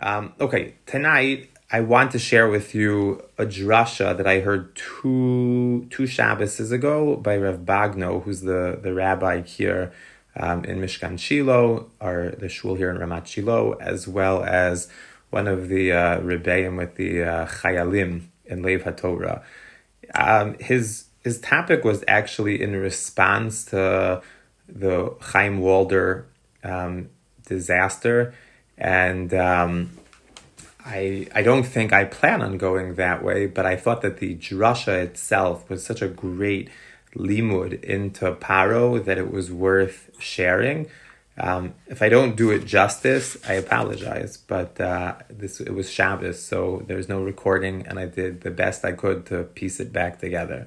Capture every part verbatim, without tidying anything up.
Um, okay, tonight I want to share with you a drasha that I heard two two Shabbases ago by Rav Bagno, who's the, the rabbi here um, in Mishkan Shiloh, or the shul here in Ramat Shiloh, as well as one of the uh, rebbeim with the uh, Chayalim in Lev HaTorah. Um, his his topic was actually in response to the Chaim Walder um, disaster, and um, I I don't think I plan on going that way, but I thought that the drasha itself was such a great limud into Paro that it was worth sharing. Um, if I don't do it justice, I apologize, but uh, this it was Shabbos, so there's no recording, and I did the best I could to piece it back together.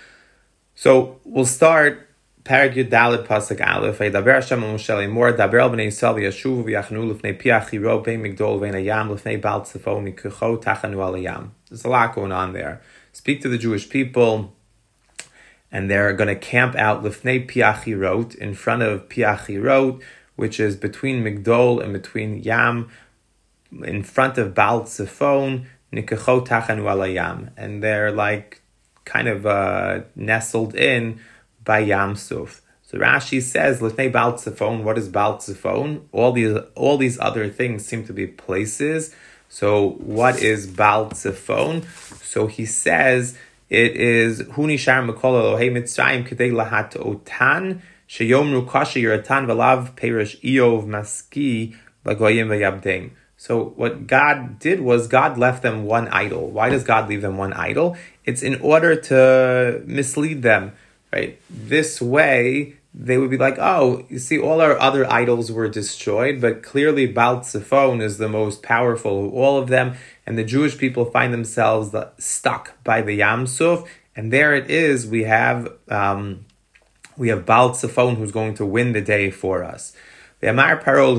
So we'll start Perek Yud Daled Pasuk Aleph. Vayidaber Hashem el Moshe Lemor, daber el bnei Yisrael v'yashuvu v'yachnu lifnei pi achiro bein migdol vein hayam lifnei Baal Tzefo mikucho tachanu al hayam. There's a lot going on there. Speak to the Jewish people, and they're going to camp out lifnei pi achirot, in front of pi achirot, which is between Migdol and between Yam, in front of Baal Tzefon, nikucho tachanu al hayam, and they're like kind of uh, nestled in by Yam Suf. So Rashi says, L'fnei Baal Tzefon, what is Baal Tzefon? All these, all these other things seem to be places. So what is Baal Tzefon? So he says, it is, Hu nishar mekol Elohei Mitzrayim k'dei lahat otan, sheyomru kasha yiratan v'lav perish Iyov maski v'goyim v'yabdeim. So what God did was God left them one idol. Why does God leave them one idol? It's in order to mislead them, right? This way, they would be like, oh, you see, all our other idols were destroyed, but clearly Baal Tzefon is the most powerful of all of them, and the Jewish people find themselves stuck by the Yam Suf, and there it is, we have um, we have Baal Tzefon who's going to win the day for us. So Paro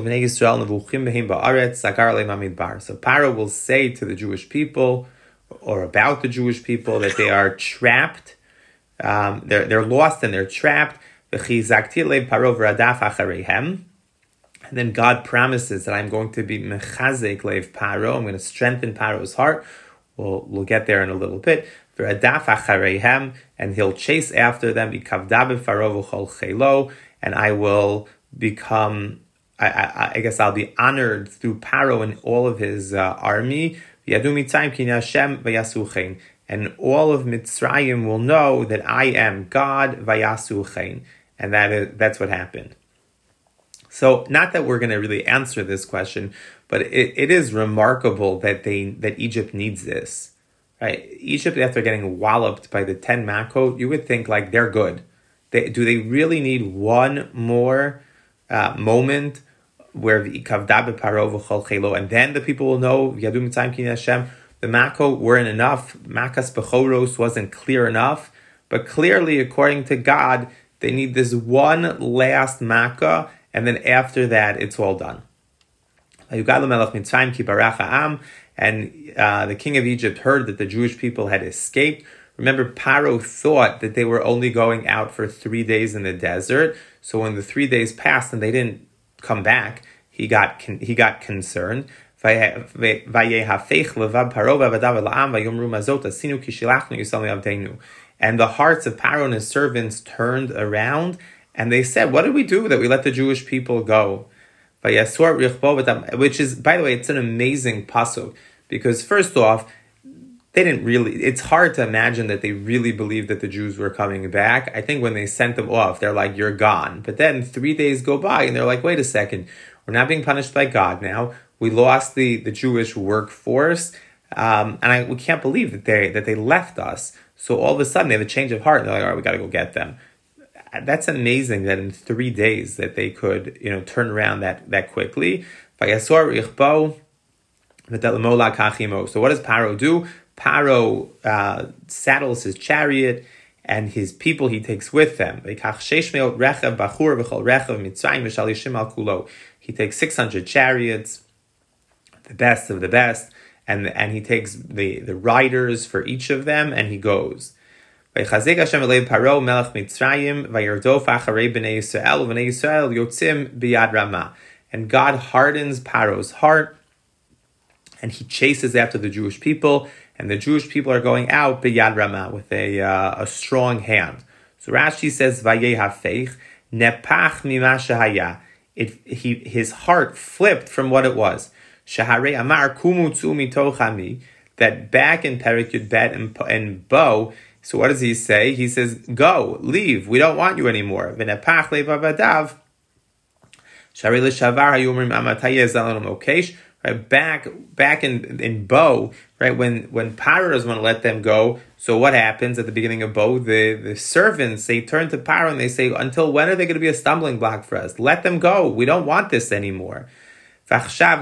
will say to the Jewish people, or about the Jewish people, that they are trapped, um, they're, they're lost and they're trapped. And then God promises that I'm going to be mechazek lev Paro, I'm going to strengthen Paro's heart. We'll, we'll get there in a little bit. And he'll chase after them, and I will become, I, I, I guess I'll be honored through Paro and all of his uh, army. And all of Mitzrayim will know that I am God, Vayasuchein. And that is, that's what happened. So, not that we're going to really answer this question, but it, it is remarkable that they that Egypt needs this. Right? Egypt, after getting walloped by the ten Makot, you would think like they're good. They, do they really need one more uh, moment where and then the people will know Yadu Mitzrayim Ki Hashem? The Makot weren't enough. Makas Bechoros wasn't clear enough. But clearly, according to God, they need this one last Makkah, and then after that, it's all done. And uh, the king of Egypt heard that the Jewish people had escaped. Remember, Paro thought that they were only going out for three days in the desert. So when the three days passed and they didn't come back, he got he got concerned. And the hearts of Paro and his servants turned around, and they said, what did we do that we let the Jewish people go? Which is, by the way, it's an amazing pasuk, because first off, they didn't really, it's hard to imagine that they really believed that the Jews were coming back. I think when they sent them off, they're like, you're gone. But then three days go by, and they're like, wait a second, we're not being punished by God now. We lost the, the Jewish workforce, um, and I, we can't believe that they that they left us. So all of a sudden, they have a change of heart. They're like, all right, we got to go get them. That's amazing that in three days that they could, you know, turn around that, that quickly. So what does Paro do? Paro uh, saddles his chariot and his people he takes with them. He takes six hundred chariots, the best of the best, and and he takes the, the riders for each of them, and he goes. And God hardens Paro's heart, and he chases after the Jewish people, and the Jewish people are going out b'yad ramah, with a uh, a strong hand. So Rashi says, Vayeh hafeich, nepach mima shehaya. It he his heart flipped from what it was. Shaharei amar kumu tzu mitoch ami. That back in Perek Yud Bet and, and Bo, so what does he say? He says, go, leave, we don't want you anymore. V'nepach levavadav. Shaharei l'shavar hayomrim amatayeh zalon mokesh. Right, back back in in Bo, right, when when Paro doesn't want to let them go, so what happens at the beginning of Bo? The, the servants, they turn to Paro and they say, until when are they going to be a stumbling block for us? Let them go. We don't want this anymore. So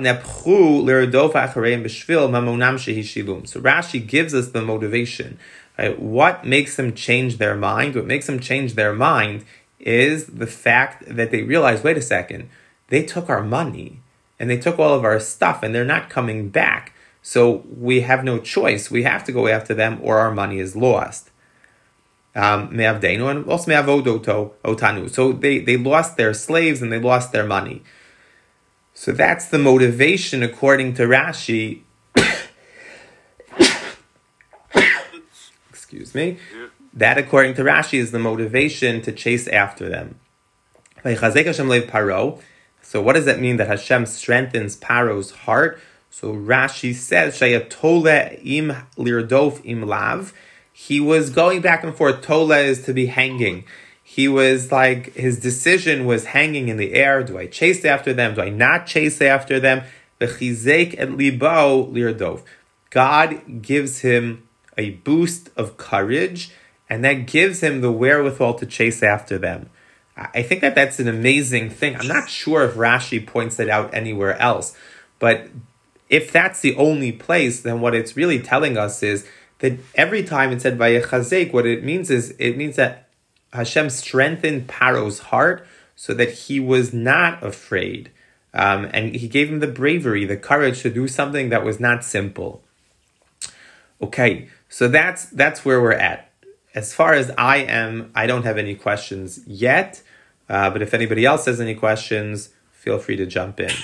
Rashi gives us the motivation. Right? What makes them change their mind? What makes them change their mind is the fact that they realize, wait a second, they took our money. And they took all of our stuff, and they're not coming back. So we have no choice. We have to go after them, or our money is lost. Um, me'avdeinu, and also me'avodoto otanu. So they, they lost their slaves, and they lost their money. So that's the motivation, according to Rashi. Excuse me. That, according to Rashi, is the motivation to chase after them. So what does that mean that Hashem strengthens Paro's heart? So Rashi says, Shayatole im lirdof im lav. He was going back and forth. Tole is to be hanging. He was like, his decision was hanging in the air. Do I chase after them? Do I not chase after them? V'chizek et libo lirdof. God gives him a boost of courage, and that gives him the wherewithal to chase after them. I think that that's an amazing thing. I'm not sure if Rashi points it out anywhere else, but if that's the only place, then what it's really telling us is that every time it said Vayechazek, what it means is, it means that Hashem strengthened Paro's heart so that he was not afraid. Um, and he gave him the bravery, the courage to do something that was not simple. Okay, so that's that's where we're at. As far as I am, I don't have any questions yet. Uh, but if anybody else has any questions, feel free to jump in.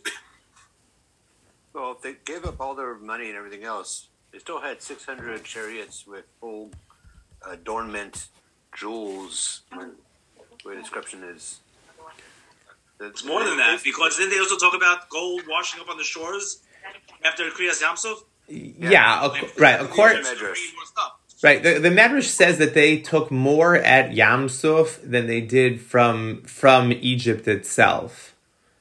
Well, if they gave up all their money and everything else, they still had six hundred chariots with full adornment, jewels. Where the description is. It's more than that, because didn't they also talk about gold washing up on the shores after Kriyas Yamsuf? Yeah, yeah of, right. Of course. Right, the, the Medrash says that they took more at Yam Suf than they did from from Egypt itself.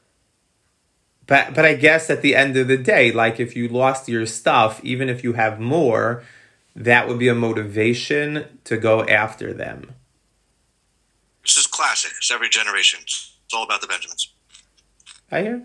But but I guess at the end of the day, like if you lost your stuff, even if you have more, that would be a motivation to go after them. This is classic. It's every generation. It's all about the Benjamins. I hear.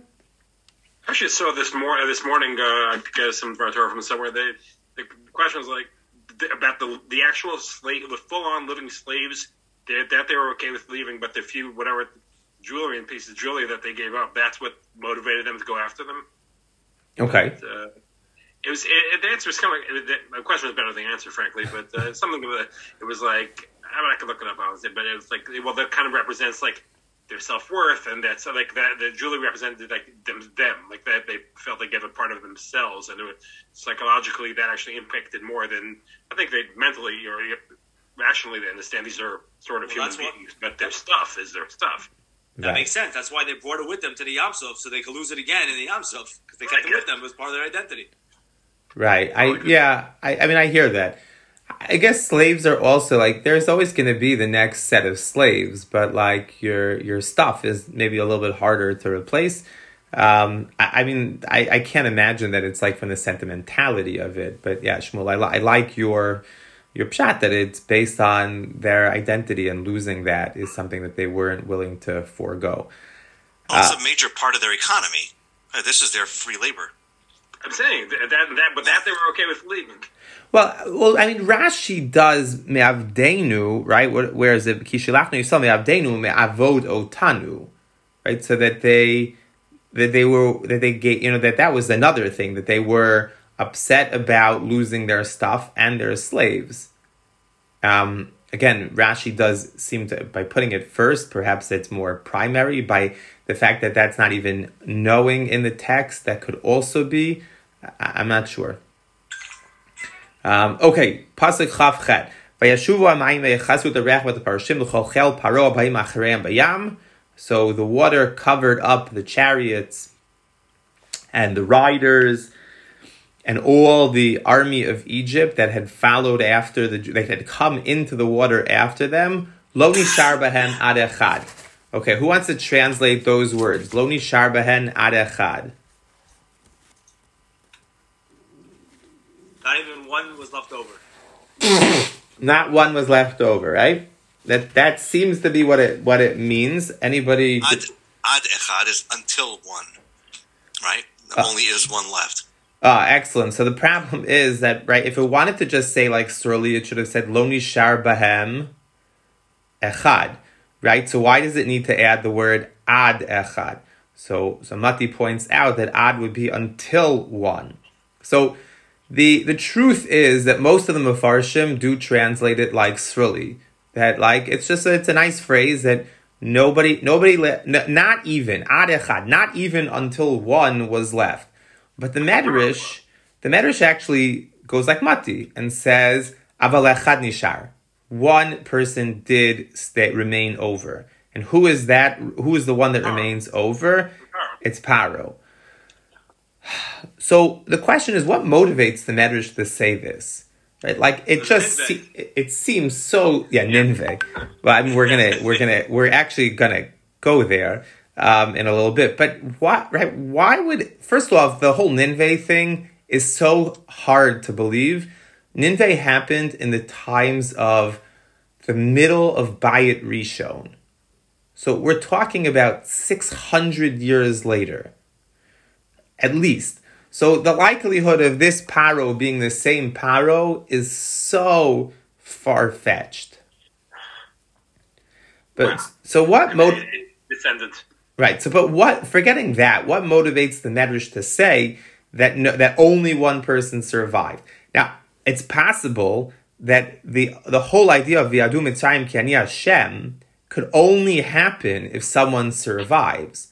I actually saw this more this morning. Uh, I guess some Torah from somewhere. They the question was like, about the the actual slave, the full-on living slaves, they, that they were okay with leaving, but the few, whatever jewelry and pieces of jewelry that they gave up, that's what motivated them to go after them. Okay. But, uh, it was it, the answer was kind of like, the question was better than the answer, frankly, but uh, something that it was like, I mean, I could look it up, honestly, but it was like, well, that kind of represents like their self-worth, and that's like that the jewelry represented like them, them like that they felt they gave a part of themselves, and it was, psychologically that actually impacted more than I think they mentally or rationally they understand these are sort of well, human beings, what, but their stuff is their stuff. That right. makes sense. That's why they brought it with them to the Yam Suf, so they could lose it again in the Yam Suf, because they kept right, it with them. It was part of their identity. Right. I yeah. I, I mean, I hear that. I guess slaves are also like, there's always going to be the next set of slaves, but like your your stuff is maybe a little bit harder to replace. Um, I, I mean, I, I can't imagine that it's like from the sentimentality of it, but yeah, Shmuel, I, li- I like your your pshat that it's based on their identity, and losing that is something that they weren't willing to forego. Well, it's uh, a major part of their economy. Uh, this is their free labor. I'm saying that, that, that but that they were okay with leaving. Well, well, I mean, Rashi does me'avdenu, right? Whereas if kishilachnu yisrael me'avdenu me'avod otanu, right? So that they that they were that they gave, you know, that that was another thing, that they were upset about losing their stuff and their slaves. Um, again, Rashi does seem to, by putting it first, perhaps it's more primary by the fact that that's not even knowing in the text. That could also be I, I'm not sure. Um, okay, pasuk chav chet. Vayashuvu hamayim veyachasu the rech with the parashim l'chol chel paro b'ayim achareim bayam. So the water covered up the chariots and the riders and all the army of Egypt that had followed after the that had come into the water after them. Lo nishar bahen ad echad. Okay, who wants to translate those words? Lo nishar bahen ad echad. Not even one was left over. Not one was left over, right? That that seems to be what it what it means. Anybody? Ad, ad echad is until one, right? Uh, Only is one left. Ah, excellent. So the problem is that, right, if it wanted to just say like Surli, it should have said Lo nishar bahem echad, right? So why does it need to add the word ad echad? So so Mati points out that ad would be until one. So the the truth is that most of the Mefarshim do translate it like Surli. That like it's just a, it's a nice phrase that nobody nobody le- n- not even ad echad, not even until one was left. But the Medrash, the Medrash actually goes like Mati and says aval echad nishar. One person did stay remain over, and who is that? Who is the one that remains over? It's Paro. So the question is, what motivates the Medrash to say this? Right, like it just se- it seems so yeah Ninveh. Well, I mean we're gonna we're gonna we're actually gonna go there um, in a little bit. But why right? Why would first of all the whole Ninveh thing is so hard to believe? Ninveh happened in the times of the middle of Bayit Rishon, so we're talking about six hundred years later, at least. So the likelihood of this Paro being the same Paro is so far-fetched. But so what mot- descendant. Right. So but what forgetting that, what motivates the Medrash to say that no, that only one person survived? Now, it's possible that the the whole idea of V'yadu Mitzrayim ki ani Hashem could only happen if someone survives.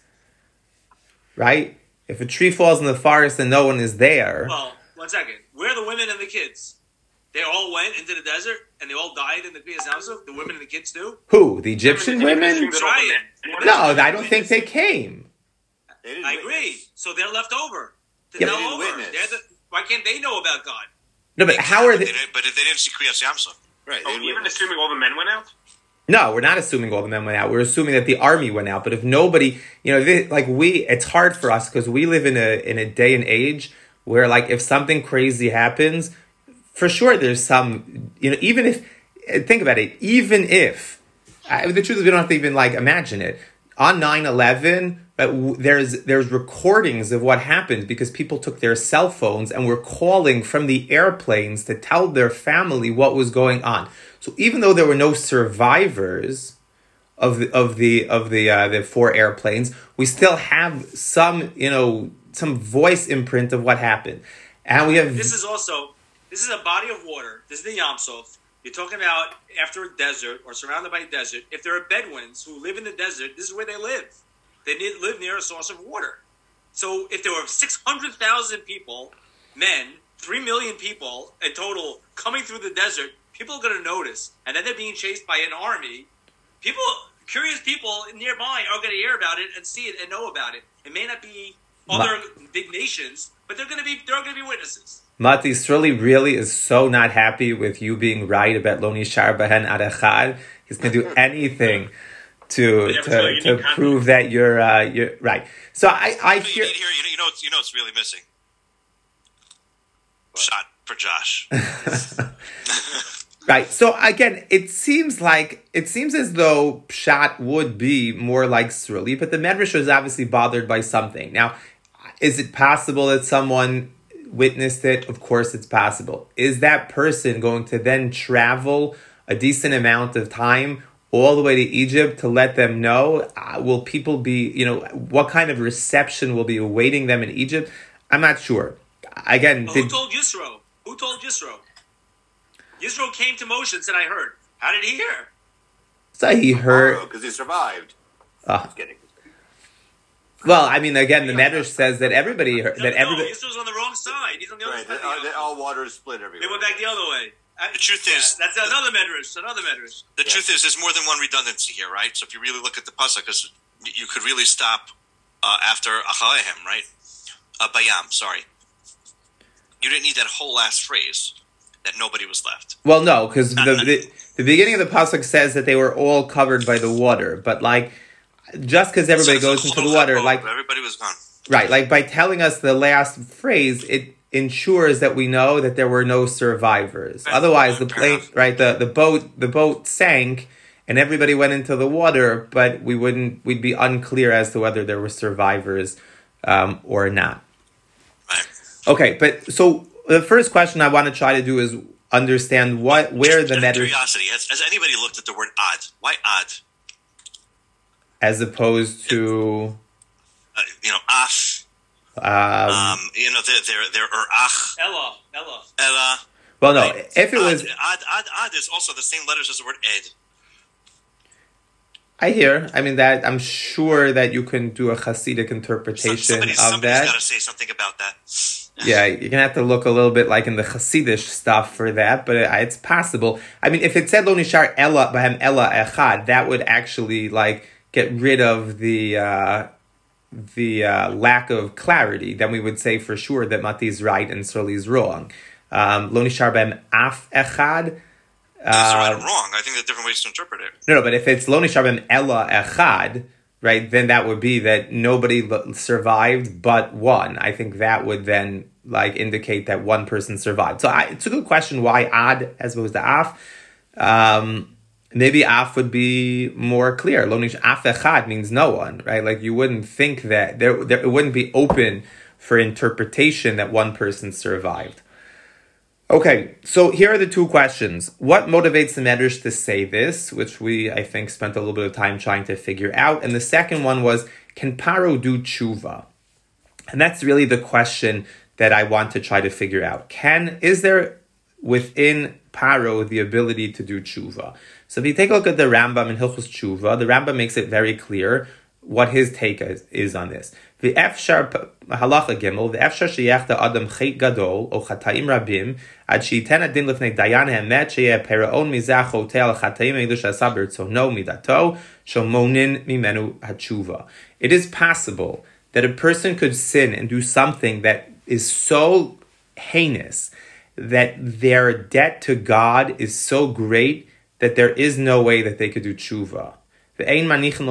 Right? If a tree falls in the forest and no one is there... Well, one second. Where are the women and the kids? They all went into the desert and they all died in the Kriyas Yamsuf? The women and the kids too? Who? The Egyptian They women? assumed that all the Right. men- No, I don't think they came. They didn't I witness. agree. So they're left over. Yeah, They're but- over. They didn't witness. They're the, why can't they know about God? No, but how are But they... they didn't, but they didn't see Kriyas Yamsuf. Right. They Oh, didn't even witness. assuming all the men went out? No, we're not assuming all the men went out. We're assuming that the army went out. But if nobody, you know, they, like we, it's hard for us because we live in a in a day and age where, like, if something crazy happens, for sure there's some, you know, even if, think about it, even if, I, the truth is we don't have to even, like, imagine it. On nine eleven, but w- there's there's recordings of what happened because people took their cell phones and were calling from the airplanes to tell their family what was going on. So even though there were no survivors of the of the of the uh, the four airplanes, we still have some, you know, some voice imprint of what happened. And we have This is also, this is a body of water. This is the Yam Suf. You're talking about after a desert or surrounded by a desert. If there are Bedouins who live in the desert, this is where they live. They need, live near a source of water. So if there were six hundred thousand people, men, three million people in total coming through the desert, people are going to notice. And then they're being chased by an army. People, curious people nearby are going to hear about it and see it and know about it. It may not be other big nations, but they're going to be, there are going to be witnesses. Mati Sruli really is so not happy with you being right about Lo Nishar Bahen Ad Echad. He's going to do anything to Yeah, so to, you to need prove that you're uh, you're right. So I I You hear need here, you know, you know, it's, you know, it's really missing. Shot for Josh. right. So again, it seems like it seems as though Pshat would be more like Sruli, but the Medrash is obviously bothered by something. Now, is it possible that someone witnessed it? Of course it's possible. Is that person going to then travel a decent amount of time all the way to Egypt to let them know? Uh, will people be, you know, what kind of reception will be awaiting them in Egypt? I'm not sure. Again, Well, did, who told Yisro? Who told Yisro? Yisro came to Moshe and said, I heard. How did he hear? so he heard. Because he survived. Uh, Just kidding. Well, I mean, again, the Medrash says that everybody heard, No, that no, everybody. Yisro's on the wrong side. He's on the other Right, side. they, all, of the they, Yam all Suf. water is split everywhere. They went back the other way. I- The truth yeah, is- that's another medrash. Another medrash. The Yeah. truth is, there's more than one redundancy here, right? So if you really look at the pasuk, because you could really stop uh, after Achalehem, right? Uh, Bayam, sorry. You didn't need that whole last phrase that nobody was left. Well, no, because the, the the beginning of the pasuk says that they were all covered by the water, but like just because everybody So- goes so into the Chol water, Chol, like everybody was gone. right, like by telling us the last phrase, it ensures that we know that there were no survivors. Right. Otherwise, the Fair plane, enough. right, the the boat the boat sank. And everybody went into the water, but we wouldn't. We'd be unclear as to whether there were survivors um, or not. Right. Okay, but so the first question I want to try to do is understand what where the Just Medrash, curiosity. Has, has anybody looked at the word ad? Why ad? as opposed to Uh, you know, af. um, Um, you know, they're they're they're or ach, Ella, Ella. ella. well, no. right? If it Ad- was, ad, ad, ad is also the same letters as the word ed. I hear. I mean that I'm sure that you can do a Hasidic So, interpretation somebody's of somebody's that. got to say something about that. Yeah, you're gonna have to look a little bit like in the Hasidic stuff for that, but it, it's possible. I mean, if it said Lo Nishar Ella Bahem Ella Echad, that would actually like get rid of the uh, the uh, lack of clarity. Then we would say for sure that Mati is right and Surli is wrong. Um, Lo Nishar Bahem Af Echad. It's right Uh, or wrong. I think there are different ways to interpret it. no, no, but if it's Lo Nishar Bahem Ella Echad, right, then that would be that nobody l- survived but one. I think that would then like indicate that one person survived. So I, it's a good question why Ad as opposed to Af. Um, maybe Af would be more clear. Lo Nish Af Echad means no one, right? Like you wouldn't think that there, there it wouldn't be open for interpretation that one person survived. Okay, so here are the two questions. What motivates the Medrash to say this, which we, I think, spent a little bit of time trying to figure out. And the second one was, can Paro do tshuva? And that's really the question that I want to try to figure out. Can, is there within Paro the ability to do tshuva? So if you take a look at the Rambam in Hilchos Tshuva, the Rambam makes it very clear what his take is, is on this. The Efshar halacha gimel, the Efshar sheyachta adam chet gadol o chataim rabim ad sheiten adin lifnei dayan haemet sheyeh peraon mizah chote al chataim elu shasa b'rtzono midato shomonin mimenu hatshuva. It is possible that a person could sin and do something that is so heinous that their debt to God is so great that there is no way that they could do tshuva. And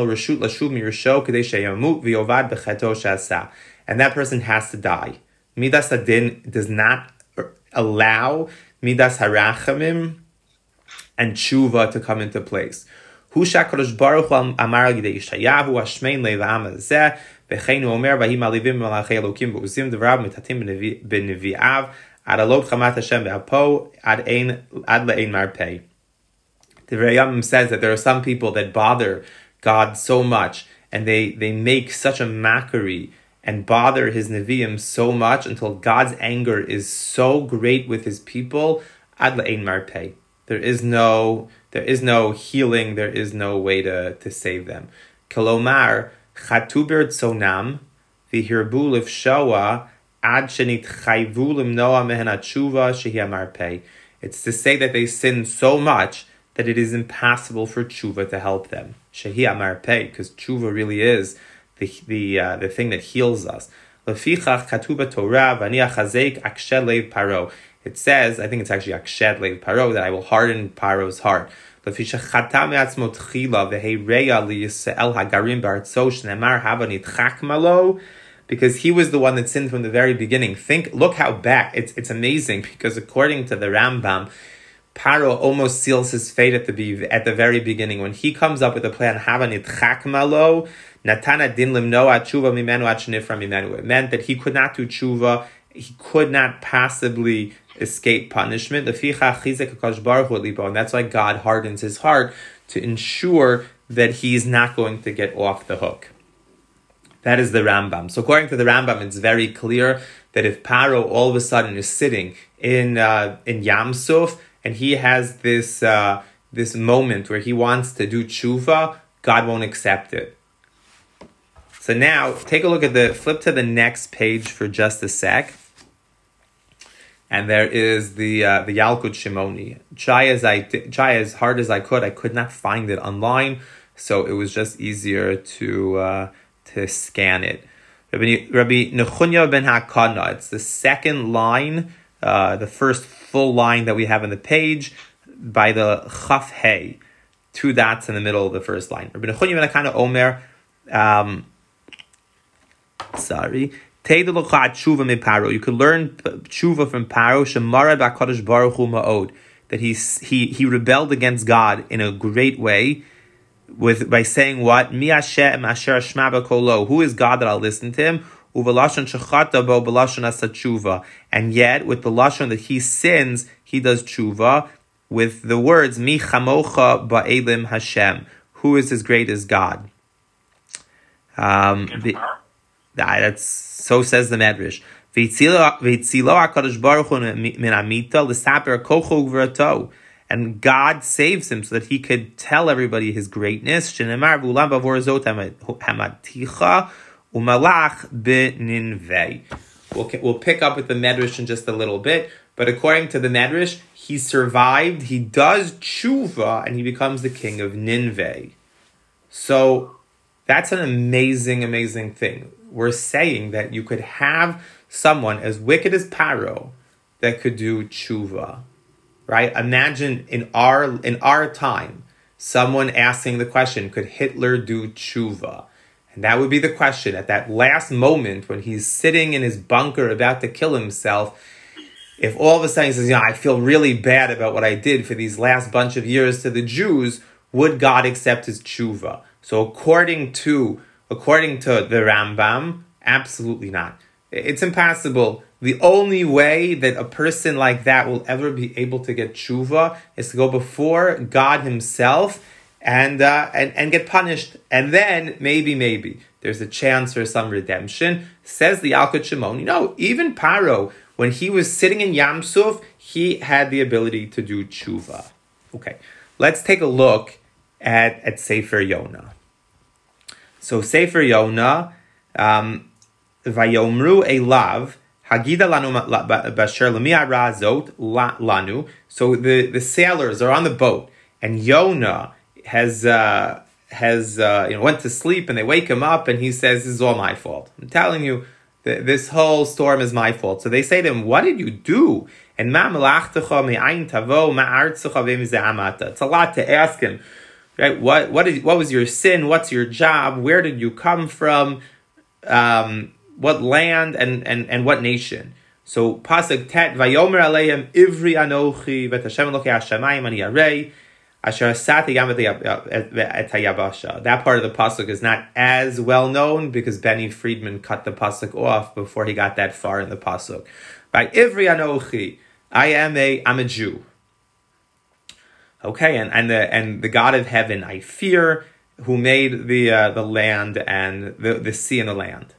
that person has to die. Midas Adin does not allow Midas Harachamim and Tshuva to come into place. Husha Kadosh Baruch Hu Amar Gidei Yeshayahu Hashmein Leilam Zeh V'cheinu Omer V'hi Malivim Malachei Elokim V'uzim Devrav Mitatim B'Nevi'av Ad Alot Chamat Hashem V'Apo Ad Ein Ad Le'ein Marpei. The Rayam says that there are some people that bother God so much and they, they make such a mockery and bother his Nevi'im so much until God's anger is so great with his people. Ad le'ein marpei. There is no there is no healing, there is no way to, to save them. Kalomar chatu b'rtzonam v'hirbu lifshoa ad shenitchayvu limnoa mehen hatshuva shehi marpei. It's to say that they sin so much that it is impossible for tshuva to help them. Shehi amarpei, because tshuva really is the the uh, the thing that heals us. Lefichach katuba Torah v'ani achazek akshed leiv paro. It says, I think it's actually akshed leiv paro, that I will harden Paro's heart. Lefichach chatam yatzmo tchila v'heireya liyisrael hagarim b'artzo shneimar hava nitchak malo. Because he was the one that sinned from the very beginning. Think, look how back, it's it's amazing, because according to the Rambam, Paro almost seals his fate at the at the very beginning when he comes up with a plan. Havanit chakmalo natana din limno atshuva mimenu atchnifra mimenu. It meant that he could not do tshuva. He could not possibly escape punishment. And that's why God hardens his heart to ensure that he is not going to get off the hook. That is the Rambam. So according to the Rambam, it's very clear that if Paro all of a sudden is sitting in uh, in Yam Suf, and he has this uh, this moment where he wants to do tshuva, God won't accept it. So now, take a look at the, flip to the next page for just a sec. And there is the uh, the Yalkut Shimoni. Try as I try as hard as I could, I could not find it online, so it was just easier to uh, to scan it. Rabbi, Rabbi Nechunya ben Hakana. It's the second line, uh, the first full line that we have on the page by the Chaf Hey, two dots in the middle of the first line. Rabbi Nechunya ben Hakana Omer. Um, sorry. You could learn tshuva from Paro, Shemara b'Hakadosh Baruch Hu ma'od, that he he he rebelled against God in a great way, with by saying what Mi Hashem Asher Shma b'Kolo, who is God that I'll listen to him, Uvelashon shechata bo belashon asa tshuva, and yet with the lashon that he sins, he does tshuva with the words Mi chamocha ba'elim Hashem, who is as great as God. Um, the, that's so says the Medrash. And God saves him so that he could tell everybody his greatness. We'll, we'll pick up with the Medrash in just a little bit. But according to the Medrash, he survived, he does tshuva, and he becomes the king of Nineveh. So that's an amazing, amazing thing. We're saying that you could have someone as wicked as Paro that could do tshuva, right? Imagine in our in our time, someone asking the question, could Hitler do tshuva? And that would be the question at that last moment when he's sitting in his bunker about to kill himself. If all of a sudden he says, you know, I feel really bad about what I did for these last bunch of years to the Jews, would God accept his tshuva? So according to According to the Rambam, absolutely not. It's impossible. The only way that a person like that will ever be able to get tshuva is to go before God himself and uh, and, and get punished. And then, maybe, maybe, there's a chance for some redemption. Says the Yalkut Shimoni. No, even Paro, when he was sitting in Yam Suf, he had the ability to do tshuva. Okay, let's take a look at, at Sefer Yonah. So Sefer Yonah, um, Vayomru Elav, Hagida lanu basher lemi'ara zot lanu. So the, the sailors are on the boat, and Yonah has uh, has uh, you know went to sleep, and they wake him up, and he says, "This is all my fault. I'm telling you, th- this whole storm is my fault." So they say to him, "What did you do?" And ma melachtecha me'ayin tavo ma'artzecha v'mizamata. It's a lot to ask him. Right? What what is what was your sin? What's your job? Where did you come from? Um, what land and, and, and what nation? So pasuk tet vayomer aleim ivri anochi v'tashem elokei hashamayim ani arei asher asati yam et hayabasha. That part of the pasuk is not as well known because Benny Friedman cut the pasuk off before he got that far in the pasuk. By ivri anochi, I am a I'm a Jew. Okay, and, and the and the God of heaven I fear, who made the uh, the land and the, the sea and the land.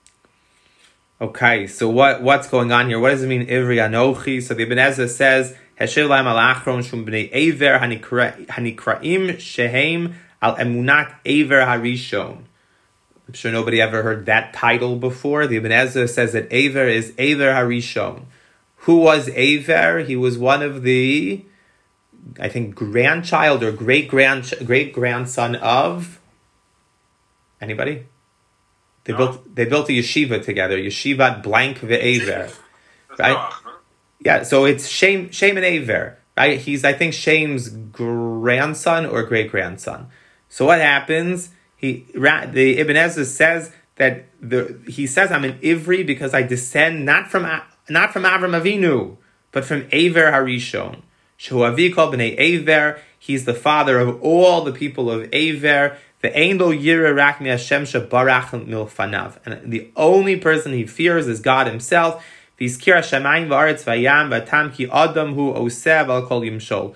Okay, so what, what's going on here? What does it mean, Ivri Anochi? So the Ibn Ezra says, Heshev laim al achron shum b'nei Ever hanikraim shehem al emunat Ever harishon. I'm sure nobody ever heard that title before. The Ibn Ezra says that Ever is Ever harishon. Who was Ever? He was one of the, I think, grandchild or great grand great grandson of anybody. They no. built they built a yeshiva together, yeshivat blank ve'ever, right? Yeah, so it's Shem Shem and Aver, right? He's I think Shem's grandson or great grandson. So what happens? He the Ibn Ezra says that the he says I'm an Ivri because I descend not from not from Avram Avinu, but from Aver Harishon. Shehu called b'nei Aver. He's the father of all the people of Aver. The angel Yira Rak Mi Hashem Shebarach Milfanav, and the only person he fears is God Himself. V'izkir Hashemayim v'aretz v'yam v'tam ki Adam hu osev al kol yimshol.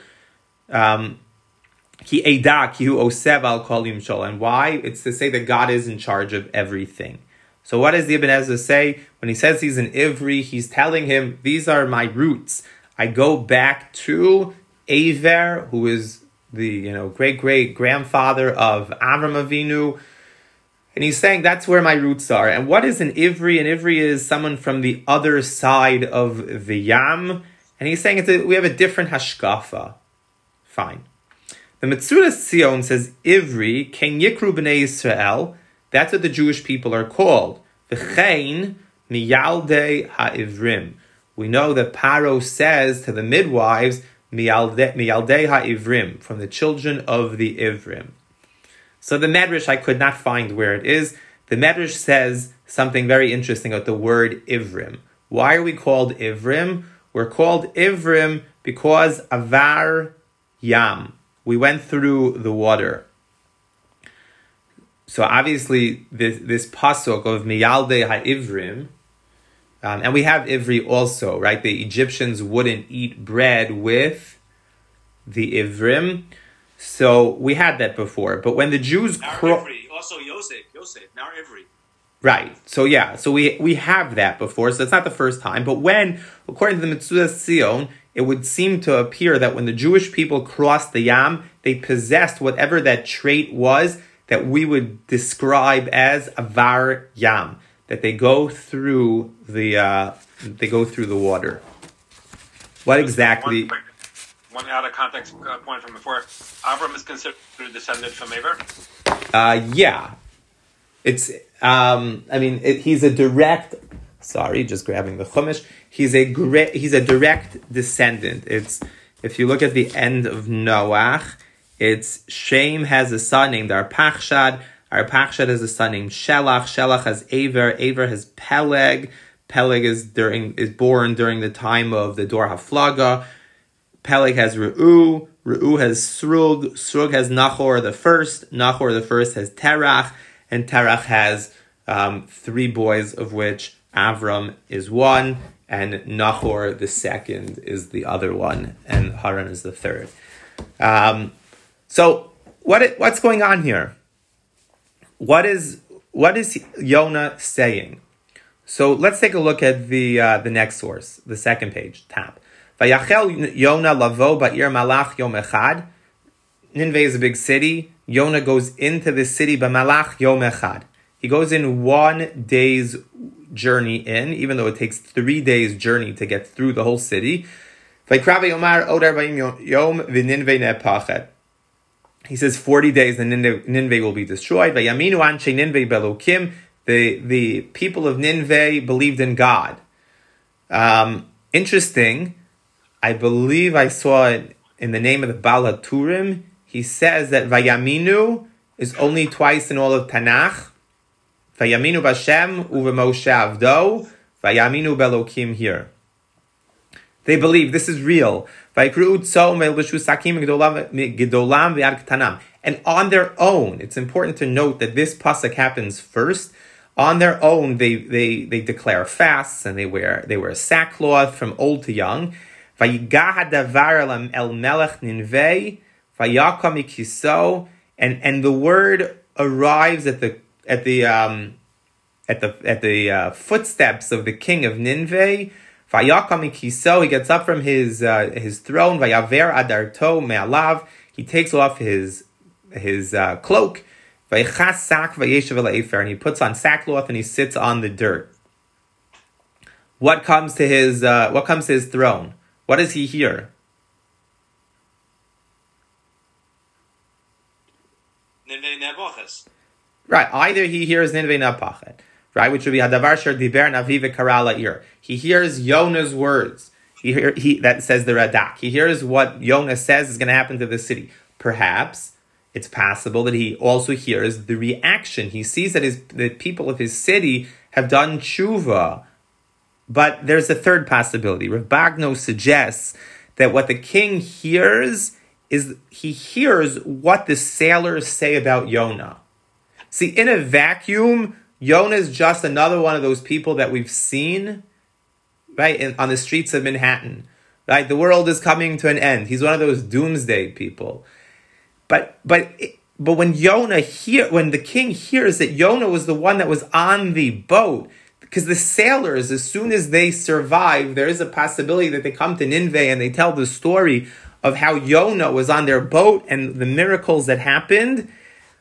Ki Eda ki hu osev al kol yimshol. And why? It's to say that God is in charge of everything. So what does the Ibn Ezra say when he says he's an Ivri? He's telling him these are my roots. I go back to Aver, who is the you know great great grandfather of Avram Avinu, And he's saying that's where my roots are. And what is an Ivri? An Ivri is someone from the other side of the Yam. And he's saying it's a, we have a different hashkafa. Fine. The Metzudas Tzion says Ivri, Ken Yikru B'nai Yisrael. That's what the Jewish people are called. V'chein miyaldei ha'ivrim. We know that Paro says to the midwives, miyaldei ha'ivrim, from the children of the Ivrim. So the Medrash, I could not find where it is. The Medrash says something very interesting about the word Ivrim. Why are we called Ivrim? We're called Ivrim because Avar Yam. We went through the water. So obviously this, this pasuk of Miyaldei ha'ivrim, um, and we have Ivri also, right? The Egyptians wouldn't eat bread with the Ivrim. So we had that before, but when the Jews cro- Ivri, also Yosef, Yosef, now Ivri. Right. So yeah, so we we have that before, so it's not the first time. But when, according to the Metzudas Tzion, it would seem to appear that when the Jewish people crossed the Yam, they possessed whatever that trait was that we would describe as Avar Yam, that they go through the uh, they go through the water. What exactly? One, one out of context uh, point from before. Avram is considered a descendant from Aver? Uh, yeah. It's, um, I mean, it, he's a direct, sorry, just grabbing the Chumash. He's a great, he's a direct descendant. It's, if you look at the end of Noach, it's Shem has a son named Arpachshad. Arpachshad has a son named Shelach. Shelach has Aver. Aver has Peleg. Peleg is during, is born during the time of the Dor HaFlaga. Peleg has Re'u. Re'u has Srug. Srug has Nachor the first. Nachor the first has Terach. And Terach has um, three boys, of which Avram is one, and Nachor the second is the other one, and Haran is the third. Um, so what what's going on here? What is what is Yonah saying? So let's take a look at the uh, the next source, the second page, tab. Vayachel Yonah lavo ba'ir malach yom echad. Nineveh is a big city. Yonah goes into the city b'malach yom echad. He goes in one day's journey in, even though it takes three days' journey to get through the whole city. He says forty days and Nineveh will be destroyed. The, the people of Nineveh believed in God. Um, interesting. I believe I saw it in the name of the Baal HaTurim. He says that Vayaminu is only twice in all of Tanakh. Vayaminu b'Hashem u'v'Moshe avdo. Vayaminu b'Elokim here. They believe this is real. And on their own, it's important to note that this pasuk happens first. On their own, they they they declare fasts and they wear they wear sackcloth from old to young. Vayigah hadavar el melech Ninveh. Vayakam and and the word arrives at the at the um at the at the uh, footsteps of the king of Nineveh. Vayakam kiso, he gets up from his uh, his throne. Vayaver adarto me'alav, he takes off his his uh, cloak. Vaychas sak vayeshav efer, and he puts on sackcloth and he sits on the dirt. What comes to his uh, what comes to his throne? What does he hear? Right, either he hears Ninveh Napachet, right, which would be Hadavar Sher Diber Navi V'Kara La'ir. He hears Yonah's words. He hear he that says the Radak. He hears what Yonah says is going to happen to the city. Perhaps it's possible that he also hears the reaction. He sees that his the people of his city have done tshuva. But there's a third possibility. Rav Bagno suggests that what the king hears is he hears what the sailors say about Yonah. See, in a vacuum, Yonah is just another one of those people that we've seen, right, in, on the streets of Manhattan. Right, the world is coming to an end. He's one of those doomsday people. But but but when Yonah hear, when the king hears that Yonah was the one that was on the boat, because the sailors, as soon as they survive, there is a possibility that they come to Nineveh and they tell the story of how Yonah was on their boat and the miracles that happened.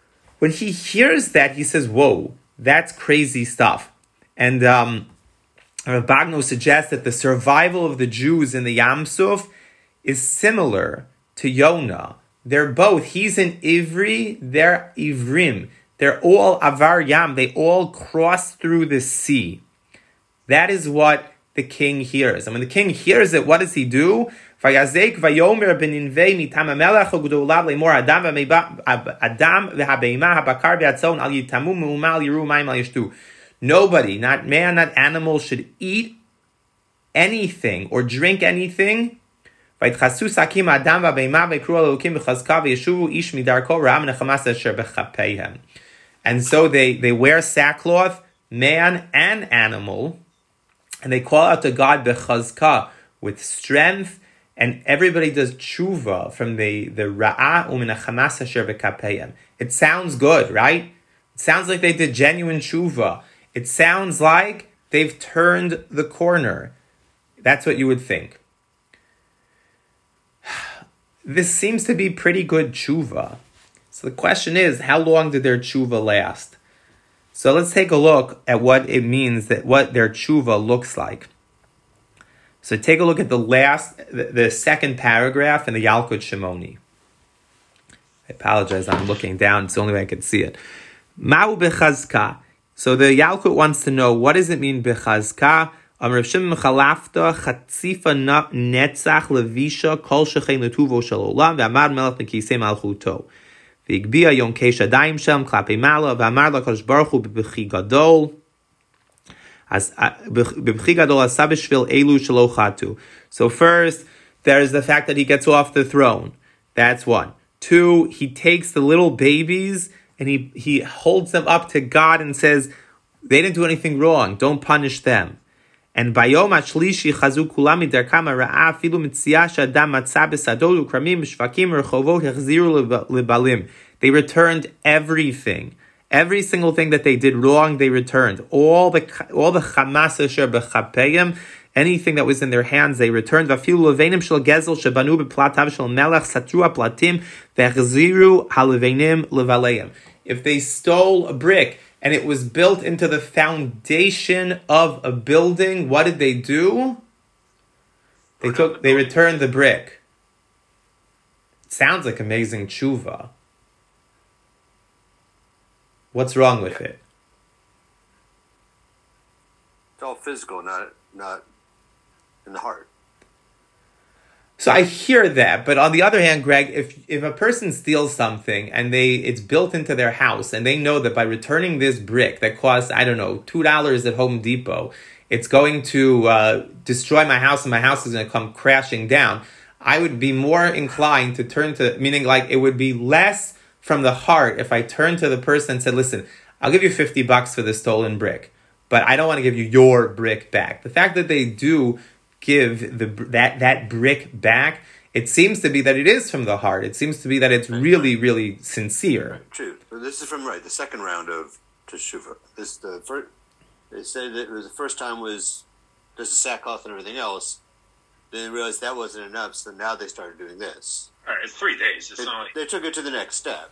when he hears that, he says, whoa, that's crazy stuff. And um, Rav Bagno suggests that the survival of the Jews in the Yam Suf is similar to Yonah. They're both, he's an Ivri, they're Ivrim. They're all Avar Yam, they all cross through the sea. That is what the king hears. And when the king hears it, what does he do? Vayazek vayomer beninvei mitam hamelech ugdolav lemor adam adam v'habeima habakar v'atzon al yitamu me'umal yiru ma'im al yishtu. Nobody, not man, not animal, should eat anything or drink anything. Vayitchasu sakim adam v'habeima v'kru elokim v'chazka v'yeshuvu ish midarko ra'am nechamas asher b'chapeihem. And so they, they wear sackcloth, man and animal, and they call out to God b'chazka, with strength, and everybody does tshuva from the the ra'ah u'min hachamas asher b'kapeihem. It sounds good, right? It sounds like they did genuine tshuva. It sounds like they've turned the corner. That's what you would think. This seems to be pretty good tshuva. So the question is, how long did their tshuva last? So let's take a look at what it means, that what their tshuva looks like. So take a look at the last, the, the second paragraph in the Yalkut Shimoni. I apologize, I'm looking down. It's the only way I can see it. Ma'u bechazka. So the Yalkut wants to know, what does it mean bechazka? Rav Shimon Chalafta chatzifa netzach levisha kol shechein letuvo shel olam ve'amad melech bekisei malchuto. V'igbiya yonkesh adayim shem klapei mala ve'amar lakadosh baruch hu b'bechi gadol. As b'bechi gadol asa b'shvil elu shelo chatu. So first, there's the fact that he gets off the throne. That's one. Two, he takes the little babies and he, he holds them up to God and says, they didn't do anything wrong. Don't punish them. And bayom hashlishi chazu kulam midarkam hara'a afilu mitziyah shadam matzah besadot ukramim b'shvakim rechovot hechziru lebalim. They returned everything, every single thing that they did wrong. They returned all the all the chamas asher b'chapeyim, anything that was in their hands. They returned. Vafilu levenim shel gezel shebanu b'platav shel melech satru aplatim vechziru halevenim levaleim. If they stole a brick and it was built into the foundation of a building, what did they do? They took, they returned the brick. It sounds like amazing tshuva. What's wrong with it? It's all physical, not not in the heart. So I hear that, but on the other hand, Greg, if if a person steals something and they it's built into their house and they know that by returning this brick that costs, I don't know, two dollars at Home Depot, it's going to uh, destroy my house and my house is going to come crashing down, I would be more inclined to turn to, meaning like it would be less from the heart if I turned to the person and said, listen, I'll give you fifty bucks for the stolen brick, but I don't want to give you your brick back. The fact that they do give the that that brick back, it seems to be that it is from the heart. It seems to be that it's really, really sincere. Right, true. So this is from right the second round of Teshuvah. This the first. They said that it was the first time was just a sackcloth and everything else. Then they realized that wasn't enough, so now they started doing this. All right, it's three days. It's They, not like... they took it to the next step.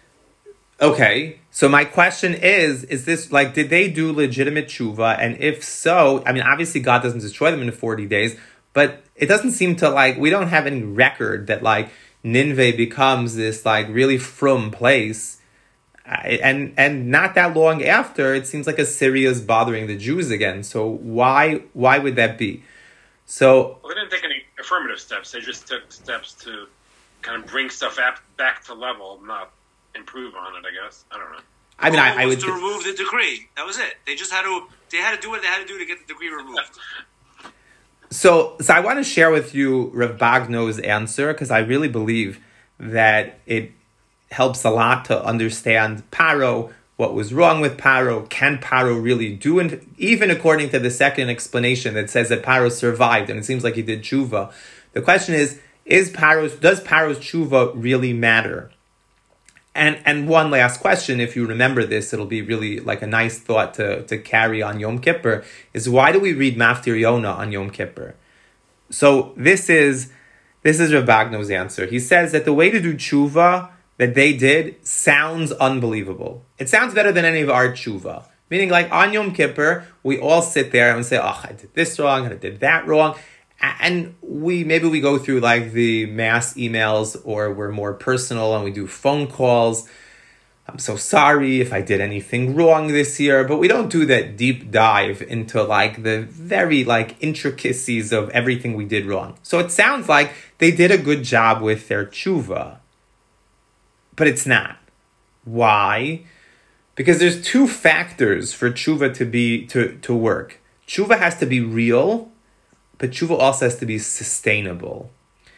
Okay, so my question is, is this, like, did they do legitimate tshuva? And if so, I mean, obviously God doesn't destroy them in forty days, but it doesn't seem to, like, we don't have any record that, like, Nineveh becomes this, like, really frum place. And and not that long after, it seems like Assyria is bothering the Jews again. So why why would that be? So Well, they didn't take any affirmative steps. They just took steps to kind of bring stuff ap- back to level, not improve on it, I guess. I don't know. I mean, I, I would to remove the decree. That was it. They just had to. They had to do what they had to do to get the decree removed. So, so I want to share with you Rav Bagno's answer because I really believe that it helps a lot to understand Paro, what was wrong with Paro, can Paro really do it? Even according to the second explanation that says that Paro survived and it seems like he did tshuva. The question is, is Paro's, does Paro's tshuva really matter? And and one last question, if you remember this, it'll be really like a nice thought to, to carry on Yom Kippur, is why do we read Maftir Yonah on Yom Kippur? So this is this is Rav Bagno's answer. He says that the way to do tshuva that they did sounds unbelievable. It sounds better than any of our tshuva. Meaning, like on Yom Kippur, we all sit there and say, oh, I did this wrong, and I did that wrong. And we maybe we go through like the mass emails, or we're more personal and we do phone calls. I'm so sorry if I did anything wrong this year, but we don't do that deep dive into like the very like intricacies of everything we did wrong. So it sounds like they did a good job with their tshuva, but it's not. Why? Because there's two factors for tshuva to be to, to work. Tshuva has to be real, but tshuva also has to be sustainable.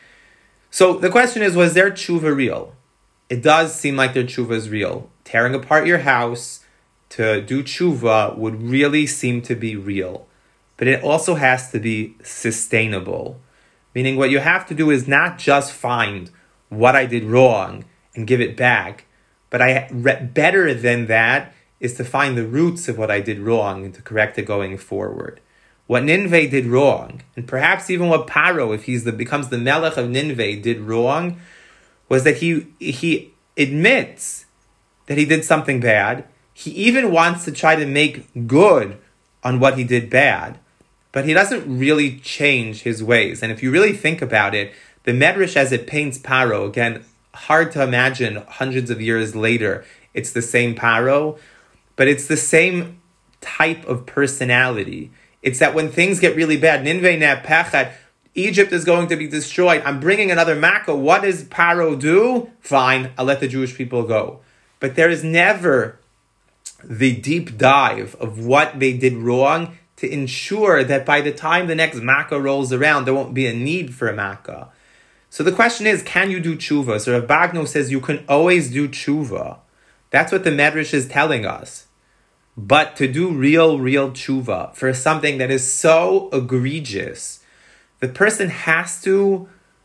So the question is, was their tshuva real? It does seem like their tshuva is real. Tearing apart your house to do tshuva would really seem to be real. But it also has to be sustainable. Meaning what you have to do is not just find what I did wrong and give it back, but I better than that is to find the roots of what I did wrong and to correct it going forward. What Nineveh did wrong, and perhaps even what Paro, if he's the becomes the Melech of Nineveh, did wrong, was that he he admits that he did something bad. He even wants to try to make good on what he did bad, but he doesn't really change his ways. And if you really think about it, the Medrash as it paints Paro, again, hard to imagine hundreds of years later it's the same Paro, but it's the same type of personality. It's that when things get really bad, Ninveh ne'apechet, Egypt is going to be destroyed. I'm bringing another Makkah. What does Paro do? Fine, I'll let the Jewish people go. But there is never the deep dive of what they did wrong to ensure that by the time the next Makkah rolls around, there won't be a need for a Makkah. So the question is, can you do tshuva? So Rav Bagno says you can always do tshuva. That's what the Medrash is telling us. But to do real, real tshuva for something that is so egregious, the person has to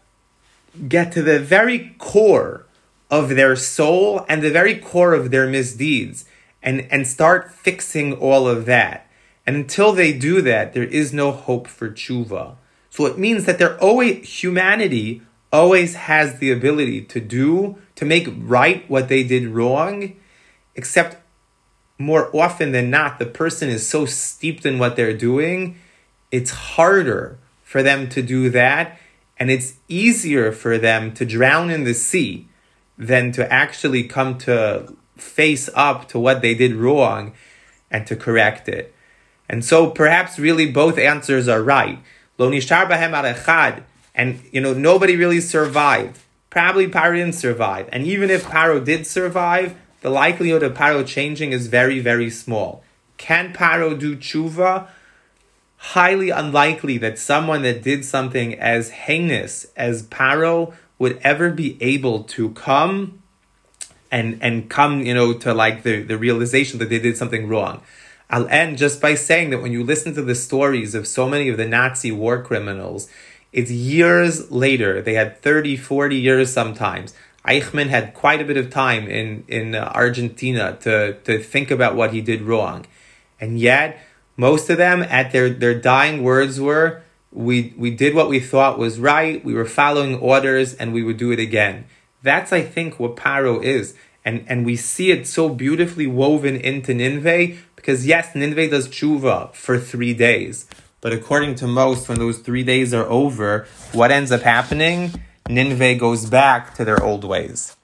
get to the very core of their soul and the very core of their misdeeds and, and start fixing all of that. And until they do that, there is no hope for tshuva. So it means that they're always, humanity always has the ability to do, to make right what they did wrong, except more often than not, the person is so steeped in what they're doing, it's harder for them to do that, and it's easier for them to drown in the sea than to actually come to face up to what they did wrong and to correct it. And so perhaps really both answers are right. Lo nishar bahem arechad, and you know, nobody really survived. Probably Paro didn't survive. And even if Paro did survive, the likelihood of Paro changing is very, very small. Can Paro do tshuva? Highly unlikely that someone that did something as heinous as Paro would ever be able to come and and come, you know, to like the, the realization that they did something wrong. I'll end just by saying that when you listen to the stories of so many of the Nazi war criminals, it's years later. They had thirty, forty years sometimes. Eichmann had quite a bit of time in, in uh, Argentina to, to think about what he did wrong. And yet, most of them, at their, their dying words were, we, we did what we thought was right, we were following orders, and we would do it again. That's, I think, what Paro is. And, and we see it so beautifully woven into Nineveh, because yes, Nineveh does tshuva for three days. But according to most, when those three days are over, what ends up happening? Nineveh goes back to their old ways.